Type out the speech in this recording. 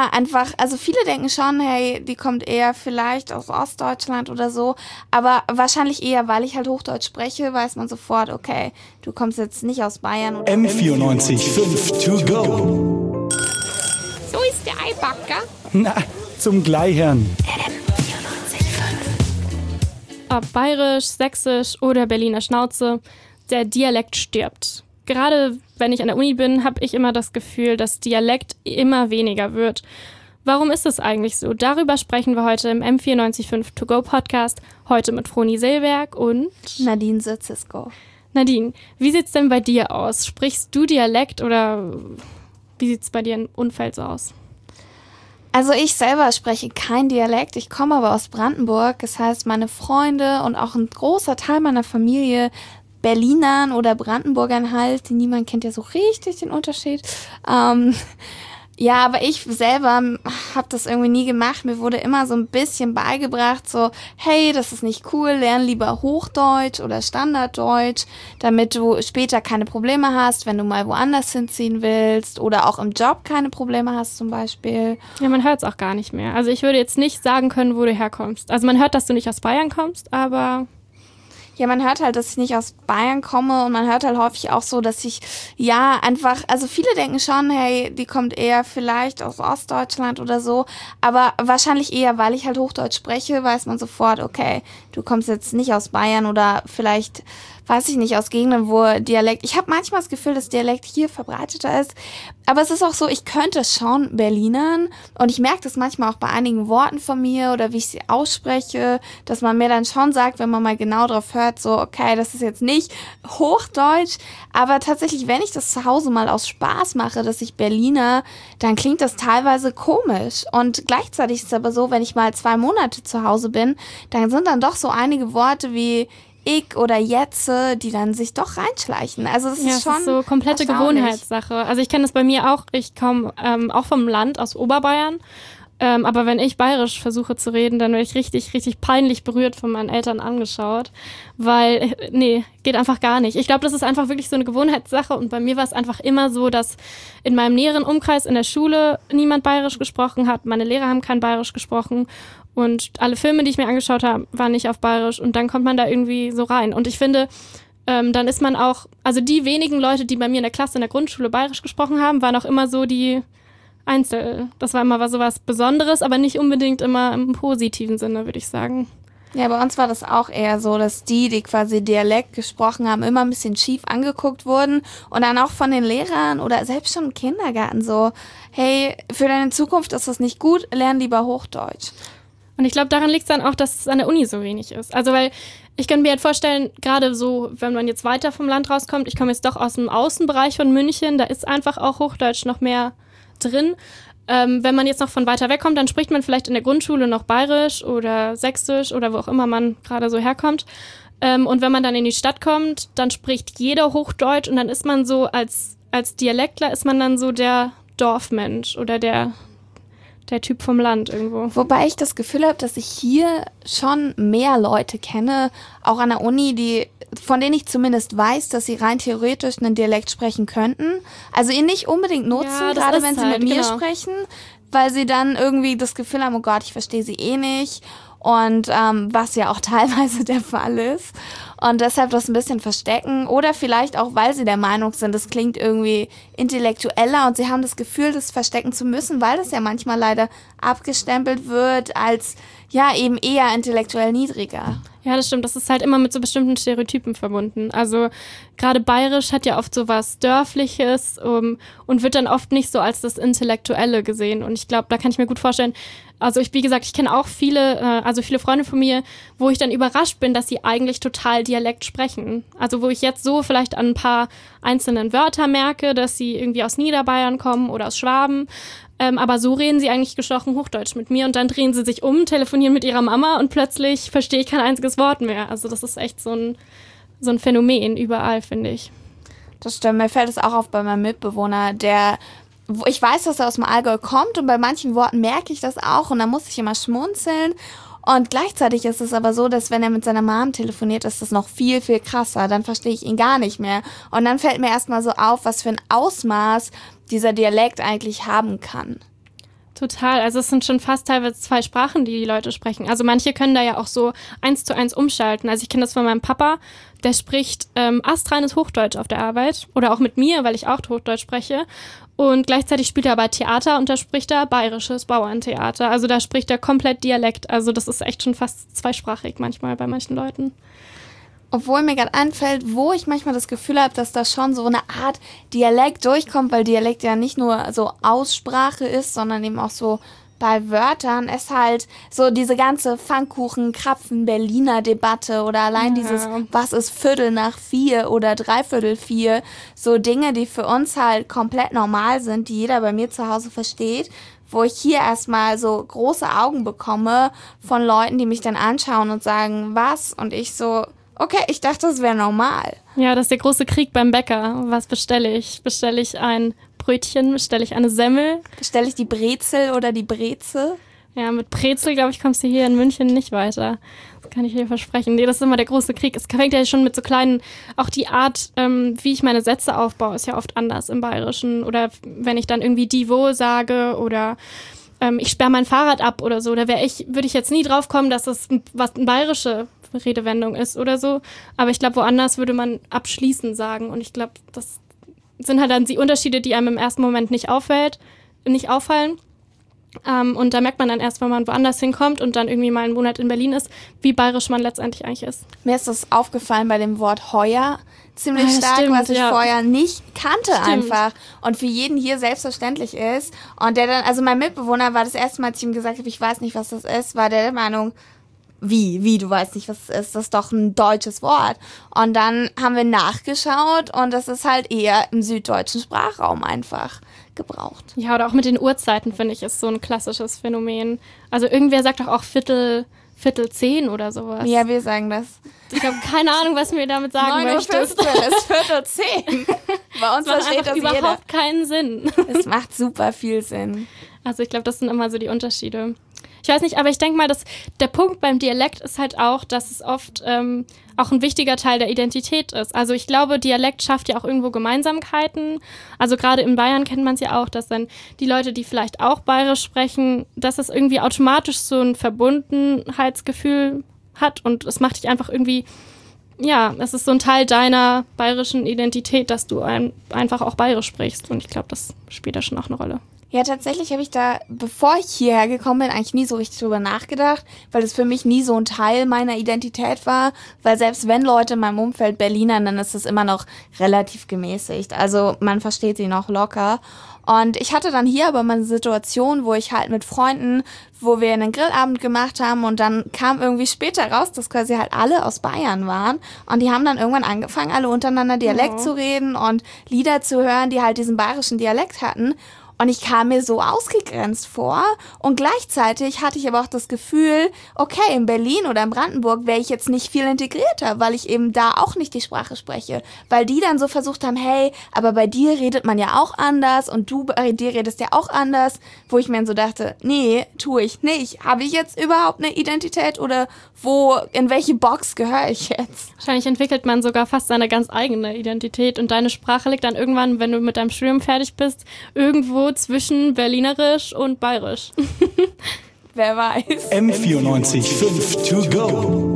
ja, einfach, also viele denken schon, hey, die kommt eher vielleicht aus Ostdeutschland oder so, aber wahrscheinlich eher, weil ich halt Hochdeutsch spreche, weiß man sofort, okay, du kommst jetzt nicht aus Bayern. Oder M94.5 to go. So ist der Eibacker. Na, zum Gleichern. Ob bayerisch, sächsisch oder Berliner Schnauze, der Dialekt stirbt. Gerade wenn ich an der Uni bin, habe ich immer das Gefühl, dass Dialekt immer weniger wird. Warum ist es eigentlich so? Darüber sprechen wir heute im M94.5 To Go Podcast. Heute mit Froni Silberg und Nadine Sitzisko. Nadine, wie sieht's denn bei dir aus? Sprichst du Dialekt oder wie sieht's bei dir im Umfeld so aus? Also ich selber spreche kein Dialekt, ich komme aber aus Brandenburg. Das heißt, meine Freunde und auch ein großer Teil meiner Familie Berlinern oder Brandenburgern halt, niemand kennt ja so richtig den Unterschied. Ja, aber ich selber habe das irgendwie nie gemacht. Mir wurde immer so ein bisschen beigebracht, so, hey, das ist nicht cool, lern lieber Hochdeutsch oder Standarddeutsch, damit du später keine Probleme hast, wenn du mal woanders hinziehen willst oder auch im Job keine Probleme hast zum Beispiel. Ja, man hört es auch gar nicht mehr. Also ich würde jetzt nicht sagen können, wo du herkommst. Also man hört, dass du nicht aus Bayern kommst, aber... Ja, man hört halt, dass ich nicht aus Bayern komme und man hört halt häufig auch so, dass ich, ja, einfach, also viele denken schon, hey, die kommt eher vielleicht aus Ostdeutschland oder so, aber wahrscheinlich eher, weil ich halt Hochdeutsch spreche, weiß man sofort, okay, du kommst jetzt nicht aus Bayern oder vielleicht, weiß ich nicht, aus Gegenden, wo Dialekt, ich habe manchmal das Gefühl, dass Dialekt hier verbreiteter ist, aber es ist auch so, ich könnte schon Berlinern und ich merke das manchmal auch bei einigen Worten von mir oder wie ich sie ausspreche, dass man mir dann schon sagt, wenn man mal genau drauf hört, so, okay, das ist jetzt nicht Hochdeutsch, aber tatsächlich, wenn ich das zu Hause mal aus Spaß mache, dass ich Berliner, dann klingt das teilweise komisch und gleichzeitig ist es aber so, wenn ich mal 2 Monate zu Hause bin, dann sind dann doch so einige Worte wie ich oder jetze, die dann sich doch reinschleichen. Also das ist schon das ist so komplette Gewohnheitssache. Also ich kenne das bei mir auch. Ich komme auch vom Land aus Oberbayern. Aber wenn ich bayerisch versuche zu reden, dann werde ich richtig, richtig peinlich berührt von meinen Eltern angeschaut. Weil, nee, geht einfach gar nicht. Ich glaube, das ist einfach wirklich so eine Gewohnheitssache. Und bei mir war es einfach immer so, dass in meinem näheren Umkreis in der Schule niemand bayerisch gesprochen hat. Meine Lehrer haben kein bayerisch gesprochen. Und alle Filme, die ich mir angeschaut habe, waren nicht auf bayerisch. Und dann kommt man da irgendwie so rein. Und ich finde, dann ist man auch, also die wenigen Leute, die bei mir in der Klasse in der Grundschule bayerisch gesprochen haben, waren auch immer so die Einzel. Das war immer so was Besonderes, aber nicht unbedingt immer im positiven Sinne, würde ich sagen. Ja, bei uns war das auch eher so, dass die quasi Dialekt gesprochen haben, immer ein bisschen schief angeguckt wurden und dann auch von den Lehrern oder selbst schon im Kindergarten so, hey, für deine Zukunft ist das nicht gut, lern lieber Hochdeutsch. Und ich glaube, daran liegt es dann auch, dass es an der Uni so wenig ist. Also weil ich kann mir halt vorstellen, gerade so, wenn man jetzt weiter vom Land rauskommt, ich komme jetzt doch aus dem Außenbereich von München, da ist einfach auch Hochdeutsch noch mehr drin. Wenn man jetzt noch von weiter weg kommt, dann spricht man vielleicht in der Grundschule noch Bayerisch oder Sächsisch oder wo auch immer man gerade so herkommt. Und wenn man dann in die Stadt kommt, dann spricht jeder Hochdeutsch und dann ist man so, als Dialektler ist man dann so der Dorfmensch oder der Typ vom Land irgendwo. Wobei ich das Gefühl habe, dass ich hier schon mehr Leute kenne, auch an der Uni, von denen ich zumindest weiß, dass sie rein theoretisch einen Dialekt sprechen könnten. Also ihn nicht unbedingt nutzen, ja, gerade wenn sie halt, mit mir genau. sprechen, weil sie dann irgendwie das Gefühl haben, oh Gott, ich verstehe sie eh nicht. Und was ja auch teilweise der Fall ist. Und deshalb das ein bisschen verstecken. Oder vielleicht auch, weil sie der Meinung sind, das klingt irgendwie intellektueller und sie haben das Gefühl, das verstecken zu müssen, weil das ja manchmal leider abgestempelt wird als ja eben eher intellektuell niedriger. Ja, das stimmt. Das ist halt immer mit so bestimmten Stereotypen verbunden. Also gerade Bayerisch hat ja oft so was Dörfliches und wird dann oft nicht so als das Intellektuelle gesehen. Und ich glaube, da kann ich mir gut vorstellen, also wie gesagt, ich kenne auch viele Freunde von mir, wo ich dann überrascht bin, dass sie eigentlich total Dialekt sprechen. Also wo ich jetzt so vielleicht an ein paar einzelnen Wörter merke, dass sie irgendwie aus Niederbayern kommen oder aus Schwaben. Aber so reden sie eigentlich gesprochen Hochdeutsch mit mir und dann drehen sie sich um, telefonieren mit ihrer Mama und plötzlich verstehe ich kein einziges Wort mehr. Also das ist echt so ein Phänomen überall, finde ich. Das stimmt, mir fällt es auch auf bei meinem Mitbewohner, ich weiß, dass er aus dem Allgäu kommt und bei manchen Worten merke ich das auch und dann muss ich immer schmunzeln. Und gleichzeitig ist es aber so, dass wenn er mit seiner Mom telefoniert, ist das noch viel, viel krasser. Dann verstehe ich ihn gar nicht mehr. Und dann fällt mir erstmal so auf, was für ein Ausmaß dieser Dialekt eigentlich haben kann. Total, also es sind schon fast teilweise 2 Sprachen, die Leute sprechen. Also manche können da ja auch so 1:1 umschalten. Also ich kenne das von meinem Papa, der spricht astreines Hochdeutsch auf der Arbeit oder auch mit mir, weil ich auch Hochdeutsch spreche. Und gleichzeitig spielt er aber Theater und da spricht er bayerisches Bauerntheater. Also da spricht er komplett Dialekt. Also das ist echt schon fast zweisprachig manchmal bei manchen Leuten. Obwohl mir gerade einfällt, wo ich manchmal das Gefühl habe, dass da schon so eine Art Dialekt durchkommt, weil Dialekt ja nicht nur so Aussprache ist, sondern eben auch so bei Wörtern ist halt so diese ganze Pfannkuchen-Krapfen-Berliner-Debatte oder allein dieses, was ist 3:45 oder 3:45, so Dinge, die für uns halt komplett normal sind, die jeder bei mir zu Hause versteht, wo ich hier erstmal so große Augen bekomme von Leuten, die mich dann anschauen und sagen, was? Und ich so, okay, ich dachte, das wäre normal. Ja, das ist der große Krieg beim Bäcker. Was bestelle ich? Bestelle ich ein Brötchen? Bestelle ich eine Semmel? Bestelle ich die Brezel oder die Breze? Ja, mit Brezel, glaube ich, kommst du hier in München nicht weiter. Das kann ich dir versprechen. Nee, das ist immer der große Krieg. Es fängt ja schon mit so kleinen, auch die Art, wie ich meine Sätze aufbaue, ist ja oft anders im Bayerischen. Oder wenn ich dann irgendwie die wo sage oder ich sperre mein Fahrrad ab oder so, da würde ich jetzt nie drauf kommen, dass das eine bayerische Redewendung ist oder so. Aber ich glaube, woanders würde man abschließen sagen. Und ich glaube, das sind halt dann die Unterschiede, die einem im ersten Moment nicht auffallen. Und da merkt man dann erst, wenn man woanders hinkommt und dann irgendwie mal einen Monat in Berlin ist, wie bayerisch man letztendlich eigentlich ist. Mir ist das aufgefallen bei dem Wort heuer ziemlich stark, stimmt, was ich vorher nicht kannte einfach und für jeden hier selbstverständlich ist. Und der dann, also mein Mitbewohner war das erste Mal, als ich ihm gesagt habe, ich weiß nicht, was das ist, war der Meinung, wie, du weißt nicht, was es ist, das ist doch ein deutsches Wort. Und dann haben wir nachgeschaut und das ist halt eher im süddeutschen Sprachraum einfach gebraucht. Ja, oder auch mit den Uhrzeiten, finde ich, ist so ein klassisches Phänomen. Also irgendwer sagt doch auch Viertel 10 oder sowas. Ja, wir sagen das. Ich habe keine Ahnung, was mir damit sagen möchtest. 9:15 ist 9:45. Bei uns versteht das überhaupt keinen Sinn. Es macht super viel Sinn. Also ich glaube, das sind immer so die Unterschiede. Ich weiß nicht, aber ich denke mal, dass der Punkt beim Dialekt ist halt auch, dass es oft auch ein wichtiger Teil der Identität ist. Also ich glaube, Dialekt schafft ja auch irgendwo Gemeinsamkeiten. Also gerade in Bayern kennt man es ja auch, dass dann die Leute, die vielleicht auch bayerisch sprechen, dass es irgendwie automatisch so ein Verbundenheitsgefühl hat und es macht dich einfach irgendwie, ja, es ist so ein Teil deiner bayerischen Identität, dass du einfach auch bayerisch sprichst und ich glaube, das spielt da schon auch eine Rolle. Ja, tatsächlich habe ich da, bevor ich hierher gekommen bin, eigentlich nie so richtig drüber nachgedacht, weil es für mich nie so ein Teil meiner Identität war, weil selbst wenn Leute in meinem Umfeld Berlinern, dann ist es immer noch relativ gemäßigt. Also man versteht sie noch locker. Und ich hatte dann hier aber mal eine Situation, wo ich halt mit Freunden, wo wir einen Grillabend gemacht haben und dann kam irgendwie später raus, dass quasi halt alle aus Bayern waren und die haben dann irgendwann angefangen, alle untereinander Dialekt zu reden und Lieder zu hören, die halt diesen bayerischen Dialekt hatten. Und ich kam mir so ausgegrenzt vor und gleichzeitig hatte ich aber auch das Gefühl, okay, in Berlin oder in Brandenburg wäre ich jetzt nicht viel integrierter, weil ich eben da auch nicht die Sprache spreche. Weil die dann so versucht haben, hey, aber bei dir redet man ja auch anders und du bei dir redest ja auch anders, wo ich mir so dachte, nee, tue ich nicht. Habe ich jetzt überhaupt eine Identität oder in welche Box gehöre ich jetzt? Wahrscheinlich entwickelt man sogar fast seine ganz eigene Identität und deine Sprache liegt dann irgendwann, wenn du mit deinem Studium fertig bist, irgendwo zwischen Berlinerisch und Bayerisch. Wer weiß. M94.5 to go.